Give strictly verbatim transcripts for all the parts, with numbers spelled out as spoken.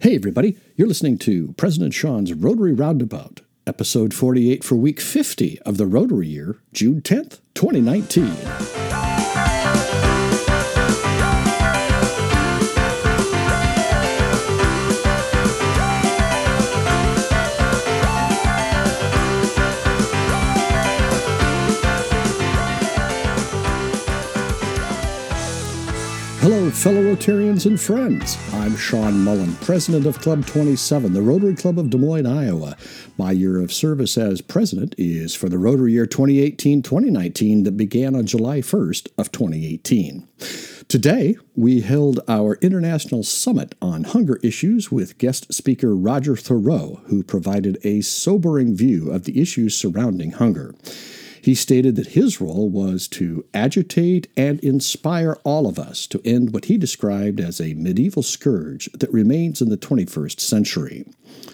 Hey everybody, you're listening to President Sean's Rotary Roundabout, episode forty-eight for week fifty of the Rotary year, June tenth, twenty nineteen. Hello, fellow Rotarians and friends. I'm Sean Mullen, president of Club twenty-seven, the Rotary Club of Des Moines, Iowa. My year of service as president is for the Rotary year twenty eighteen twenty nineteen that began on July first of twenty eighteen. Today, we held our International Summit on Hunger Issues with guest speaker Roger Thoreau, who provided a sobering view of the issues surrounding hunger. He stated that his role was to agitate and inspire all of us to end what he described as a medieval scourge that remains in the twenty-first century.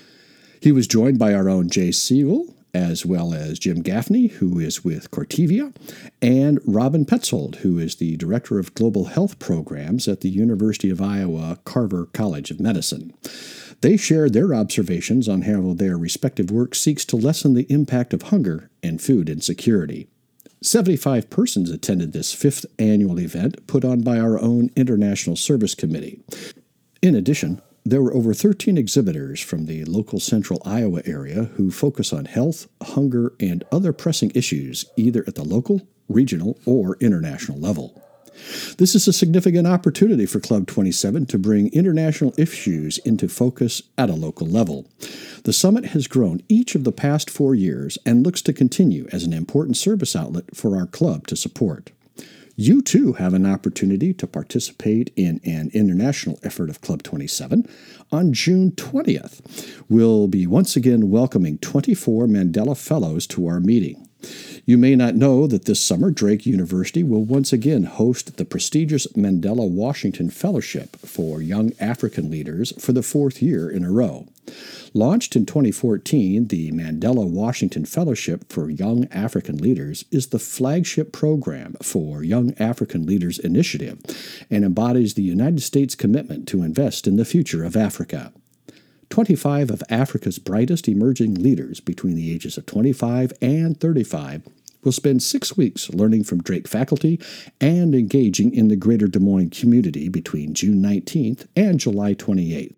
He was joined by our own Jay Siegel, as well as Jim Gaffney, who is with Cortevia, and Robin Petzold, who is the Director of Global Health Programs at the University of Iowa Carver College of Medicine. They shared their observations on how their respective work seeks to lessen the impact of hunger and food insecurity. seventy-five persons attended this fifth annual event put on by our own International Service Committee. In addition, there were over thirteen exhibitors from the local central Iowa area who focus on health, hunger, and other pressing issues either at the local, regional, or international level. This is a significant opportunity for Club twenty-seven to bring international issues into focus at a local level. The summit has grown each of the past four years and looks to continue as an important service outlet for our club to support. You too have an opportunity to participate in an international effort of Club twenty-seven. On June twentieth, we'll be once again welcoming twenty-four Mandela Fellows to our meeting. You may not know that this summer Drake University will once again host the prestigious Mandela Washington Fellowship for Young African Leaders for the fourth year in a row. Launched in twenty fourteen, the Mandela Washington Fellowship for Young African Leaders is the flagship program for Young African Leaders Initiative and embodies the United States' commitment to invest in the future of Africa. twenty-five of Africa's brightest emerging leaders between the ages of twenty-five and thirty-five will spend six weeks learning from Drake faculty and engaging in the greater Des Moines community between June nineteenth and July twenty-eighth.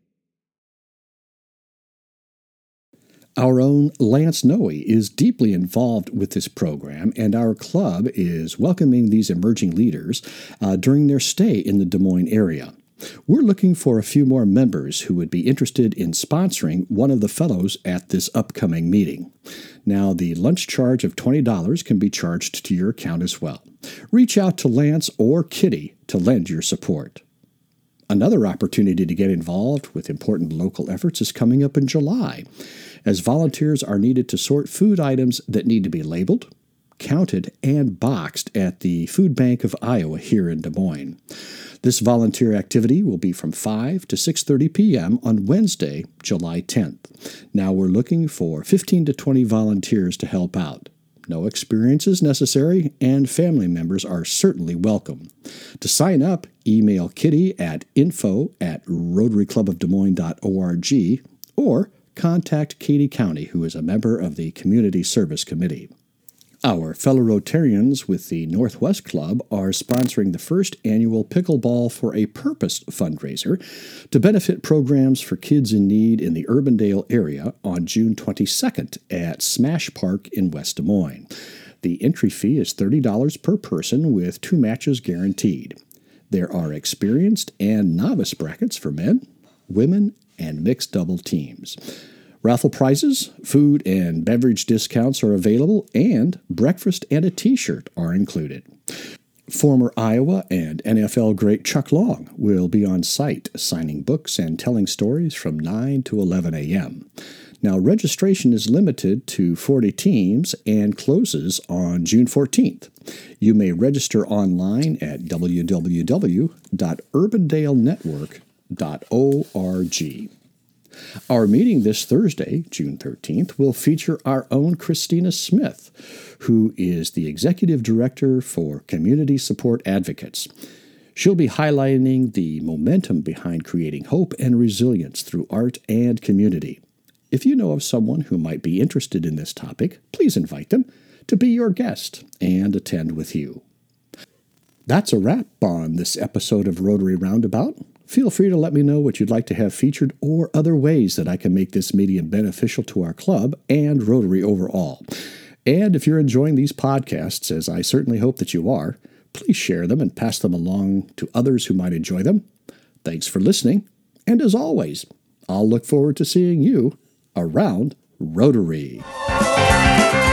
Our own Lance Noe is deeply involved with this program, and our club is welcoming these emerging leaders uh, during their stay in the Des Moines area. We're looking for a few more members who would be interested in sponsoring one of the fellows at this upcoming meeting. Now, the lunch charge of twenty dollars can be charged to your account as well. Reach out to Lance or Kitty to lend your support. Another opportunity to get involved with important local efforts is coming up in July, as volunteers are needed to sort food items that need to be labeled, counted, and boxed at the Food Bank of Iowa here in Des Moines. This volunteer activity will be from five to six thirty p.m. on Wednesday, July tenth. Now we're looking for fifteen to twenty volunteers to help out. No experience is necessary, and family members are certainly welcome. To sign up, email Kitty at info at rotary club of des moines dot org or contact Katie County, who is a member of the Community Service Committee. Our fellow Rotarians with the Northwest Club are sponsoring the first annual Pickleball for a Purpose fundraiser to benefit programs for kids in need in the Urbandale area on June twenty-second at Smash Park in West Des Moines. The entry fee is thirty dollars per person with two matches guaranteed. There are experienced and novice brackets for men, women, and mixed double teams. Raffle prizes, food and beverage discounts are available, and breakfast and a t-shirt are included. Former Iowa and N F L great Chuck Long will be on site signing books and telling stories from nine to eleven a.m. Now, registration is limited to forty teams and closes on June fourteenth. You may register online at w w w dot urbandale network dot org. Our meeting this Thursday, June thirteenth, will feature our own Christina Smith, who is the Executive Director for Community Support Advocates. She'll be highlighting the momentum behind creating hope and resilience through art and community. If you know of someone who might be interested in this topic, please invite them to be your guest and attend with you. That's a wrap on this episode of Rotary Roundabout. Feel free to let me know what you'd like to have featured or other ways that I can make this medium beneficial to our club and Rotary overall. And if you're enjoying these podcasts, as I certainly hope that you are, please share them and pass them along to others who might enjoy them. Thanks for listening, and as always, I'll look forward to seeing you around Rotary.